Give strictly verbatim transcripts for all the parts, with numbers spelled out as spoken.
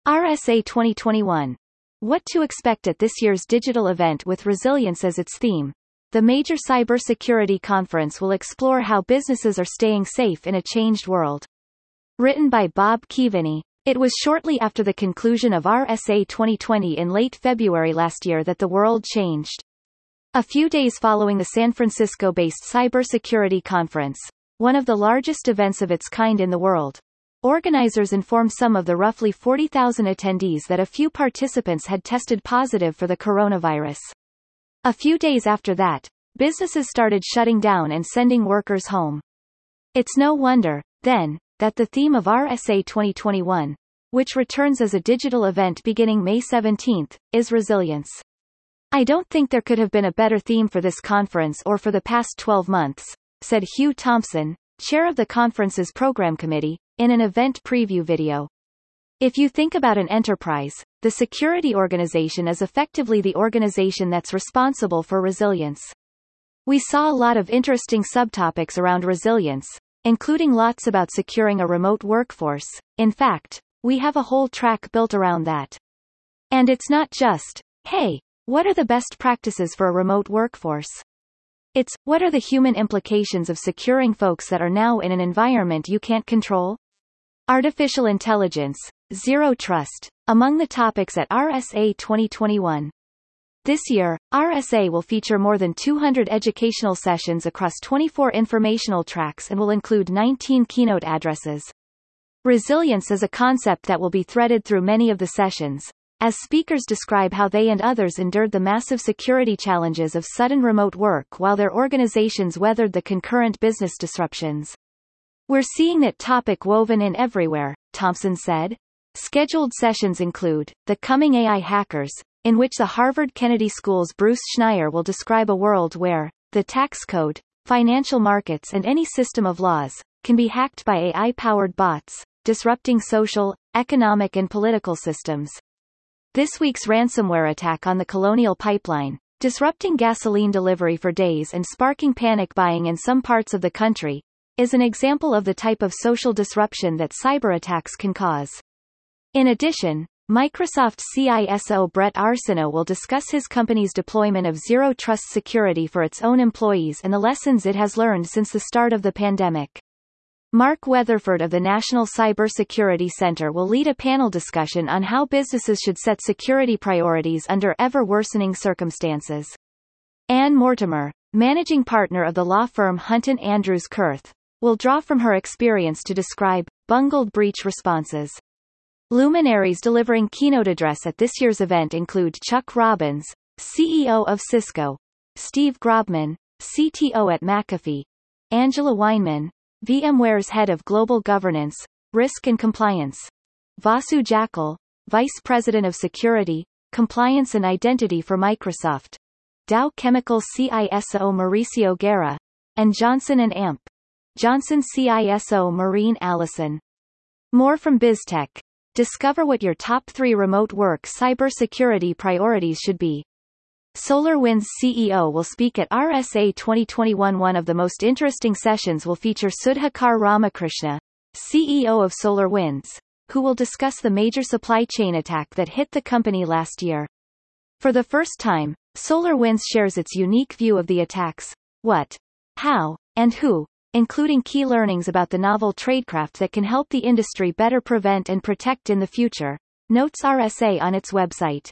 R S A twenty twenty-one. What to expect at this year's digital event with resilience as its theme. The major cybersecurity conference will explore how businesses are staying safe in a changed world. Written by Bob Keaveney. It was shortly after the conclusion of R S A twenty twenty in late February last year that the world changed. A few days following the San Francisco-based cybersecurity conference, one of the largest events of its kind in the world, organizers informed some of the roughly forty thousand attendees that a few participants had tested positive for the coronavirus. A few days after that, businesses started shutting down and sending workers home. It's no wonder, then, that the theme of R S A twenty twenty-one, which returns as a digital event beginning May seventeenth, is resilience. I don't think there could have been a better theme for this conference or for the past twelve months, said Hugh Thompson, chair of the conference's program committee, in an event preview video. If you think about an enterprise, the security organization is effectively the organization that's responsible for resilience. We saw a lot of interesting subtopics around resilience, including lots about securing a remote workforce. In fact, we have a whole track built around that. And it's not just, hey, what are the best practices for a remote workforce? It's, what are the human implications of securing folks that are now in an environment you can't control? Artificial intelligence, zero trust, among the topics at R S A twenty twenty-one. This year, R S A will feature more than two hundred educational sessions across twenty-four informational tracks and will include nineteen keynote addresses. Resilience is a concept that will be threaded through many of the sessions, as speakers describe how they and others endured the massive security challenges of sudden remote work while their organizations weathered the concurrent business disruptions. We're seeing that topic woven in everywhere, Thompson said. Scheduled sessions include, The Coming A I Hackers, in which the Harvard Kennedy School's Bruce Schneier will describe a world where, the tax code, financial markets and any system of laws, can be hacked by A I-powered bots, disrupting social, economic and political systems. This week's ransomware attack on the Colonial Pipeline, disrupting gasoline delivery for days and sparking panic buying in some parts of the country, is an example of the type of social disruption that cyberattacks can cause. In addition, Microsoft C I S O Brett Arsenault will discuss his company's deployment of zero trust security for its own employees and the lessons it has learned since the start of the pandemic. Mark Weatherford of the National Cybersecurity Center will lead a panel discussion on how businesses should set security priorities under ever-worsening circumstances. Ann Mortimer, managing partner of the law firm Hunton Andrews Kurth, will draw from her experience to describe bungled breach responses. Luminaries delivering keynote address at this year's event include Chuck Robbins, C E O of Cisco, Steve Grobman, C T O at McAfee, Angela Weinman, VMware's head of global governance, risk and compliance, Vasu Jackal, vice president of security, compliance and identity for Microsoft, Dow Chemical C I S O Mauricio Guerra, and Johnson and Amp, Johnson C I S O Maureen Allison. More from BizTech. Discover what your top three remote work cybersecurity priorities should be. SolarWinds C E O will speak at R S A twenty twenty-one. One of the most interesting sessions will feature Sudhakar Ramakrishna, C E O of SolarWinds, who will discuss the major supply chain attack that hit the company last year. For the first time, SolarWinds shares its unique view of the attacks, what, how, and who, including key learnings about the novel tradecraft that can help the industry better prevent and protect in the future, notes R S A on its website.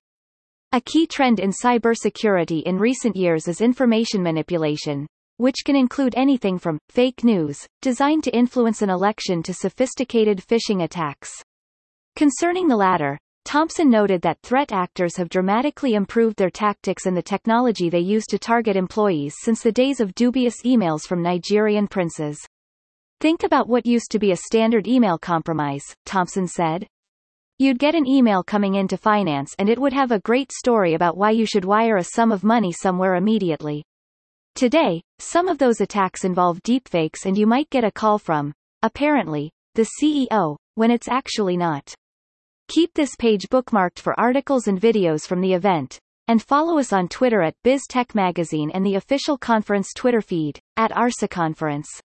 A key trend in cybersecurity in recent years is information manipulation, which can include anything from fake news, designed to influence an election, to sophisticated phishing attacks. Concerning the latter, Thompson noted that threat actors have dramatically improved their tactics and the technology they use to target employees since the days of dubious emails from Nigerian princes. Think about what used to be a standard email compromise, Thompson said. You'd get an email coming into finance and it would have a great story about why you should wire a sum of money somewhere immediately. Today, some of those attacks involve deepfakes and you might get a call from, apparently, the C E O, when it's actually not. Keep this page bookmarked for articles and videos from the event, and follow us on Twitter at BizTech Magazine and the official conference Twitter feed, at ARSA Conference.